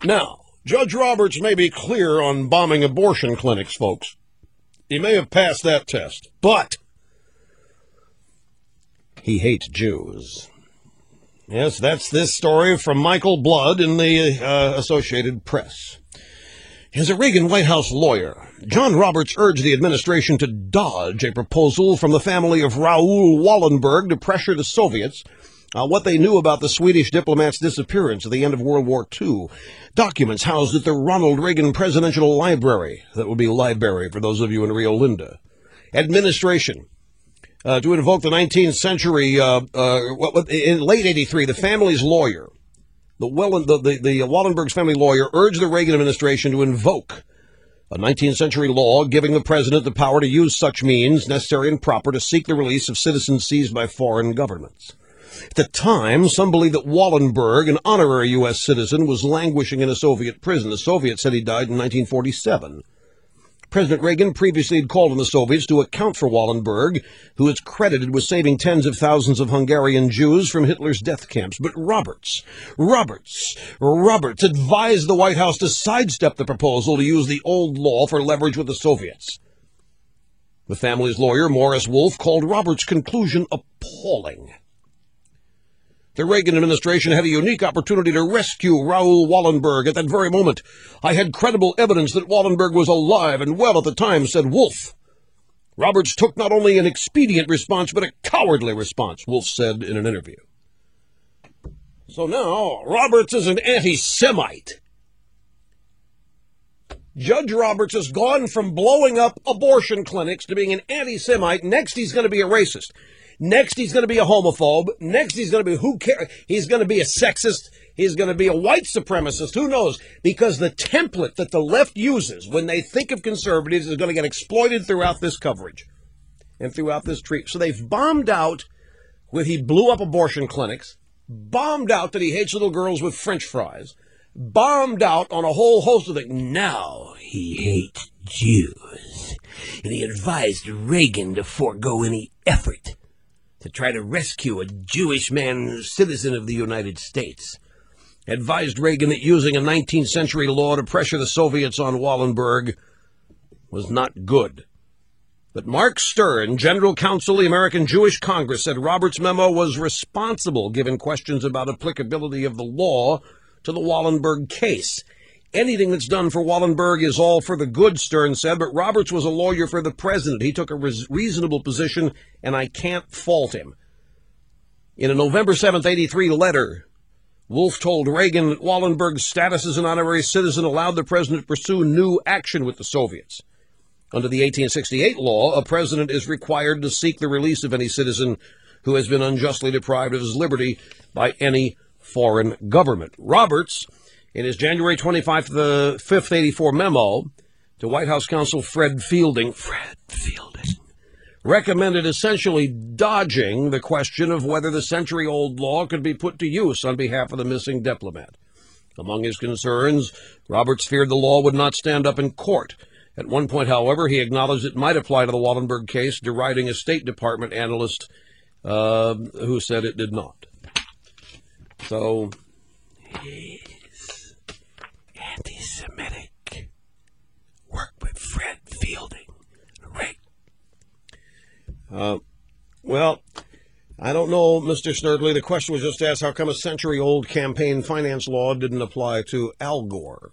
Now, Judge Roberts may be clear on bombing abortion clinics, folks. He may have passed that test, but he hates Jews. Yes, that's this story from Michael Blood in the Associated Press. As a Reagan White House lawyer, John Roberts urged the administration to dodge a proposal from the family of Raoul Wallenberg to pressure the Soviets on what they knew about the Swedish diplomat's disappearance at the end of World War II. Documents housed at the Ronald Reagan Presidential Library, that would be library for those of you in Rio Linda, administration, to invoke the 19th century, in late 83, the family's lawyer, the Wallenberg's family lawyer, urged the Reagan administration to invoke a 19th century law giving the president the power to use such means necessary and proper to seek the release of citizens seized by foreign governments. At the time, some believed that Wallenberg, an honorary U.S. citizen, was languishing in a Soviet prison. The Soviets said he died in 1947. President Reagan previously had called on the Soviets to account for Wallenberg, who is credited with saving tens of thousands of Hungarian Jews from Hitler's death camps. But Roberts advised the White House to sidestep the proposal to use the old law for leverage with the Soviets. The family's lawyer, Morris Wolf, called Roberts' conclusion appalling. The Reagan administration had a unique opportunity to rescue Raoul Wallenberg at that very moment. I had credible evidence that Wallenberg was alive and well at the time, said Wolf. Roberts took not only an expedient response, but a cowardly response, Wolf said in an interview. So now, Roberts is an anti-Semite. Judge Roberts has gone from blowing up abortion clinics to being an anti-Semite. Next, he's going to be a racist. Next, he's going to be a homophobe. Next, he's going to be, who cares? He's going to be a sexist. He's going to be a white supremacist. Who knows? Because the template that the left uses when they think of conservatives is going to get exploited throughout this coverage and throughout this treat. So they've bombed out with he blew up abortion clinics, bombed out that he hates little girls with French fries, bombed out on a whole host of things. Now he hates Jews. And he advised Reagan to forego any effort to try to rescue a Jewish man, citizen of the United States. Advised Reagan that using a 19th century law to pressure the Soviets on Wallenberg was not good. But Mark Stern, General Counsel of the American Jewish Congress, said Roberts' memo was responsible given questions about applicability of the law to the Wallenberg case. Anything that's done for Wallenberg is all for the good, Stern said, but Roberts was a lawyer for the president. He took a reasonable position, and I can't fault him. In a November 7th, 83 letter, Wolf told Reagan that Wallenberg's status as an honorary citizen allowed the president to pursue new action with the Soviets. Under the 1868 law, a president is required to seek the release of any citizen who has been unjustly deprived of his liberty by any foreign government. Roberts, in his January 25th, 84 memo to White House counsel Fred Fielding, recommended essentially dodging the question of whether the century-old law could be put to use on behalf of the missing diplomat. Among his concerns, Roberts feared the law would not stand up in court. At one point, however, he acknowledged it might apply to the Wallenberg case, deriding a State Department analyst who said it did not. So, anti-Semitic. Work with Fred Fielding. Right. Well, I don't know, Mr. Snerdley. The question was just asked, how come a century-old campaign finance law didn't apply to Al Gore?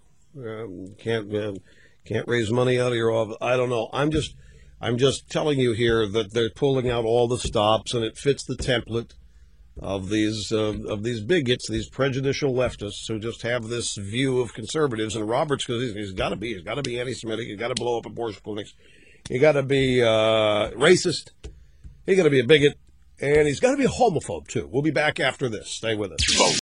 Can't raise money out of your office. I don't know. I'm just telling you here that they're pulling out all the stops, and it fits the template of these bigots, these prejudicial leftists who just have this view of conservatives. And Roberts, because he's got to be anti-Semitic, he's got to blow up abortion clinics, he got to be racist, he got to be a bigot, and he's got to be a homophobe too. We'll be back after this. Stay with us.